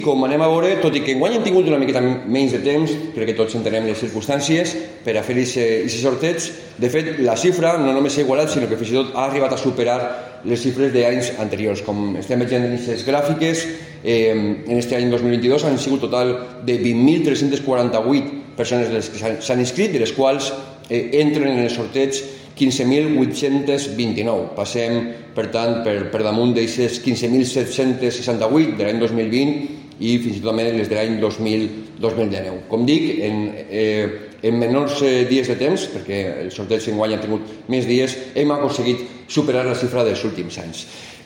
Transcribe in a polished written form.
Com anem a veure, tot i que enguany hem tingut una miqueta menys de temps, crec que tots entenem les circumstàncies per a fer aquest sorteig. De fet, la xifra no només s'ha igualat, sinó que fins i tot ha arribat a superar les xifres d'anys anteriors. Com estem veient en aquestes gràfiques, en aquest any 2022 han sigut total de 20.348 persones les que s'han inscrit, de les quals entren en el sorteig 15.829. Passem, per tant, per damunt d'aquestes 15.768 de l'any 2020 i fins i tot també les de l'any 2019. Com dic, en menors dies de temps, perquè el sorteig enguany ha tingut més dies, hem aconseguit superar la xifra dels últims anys.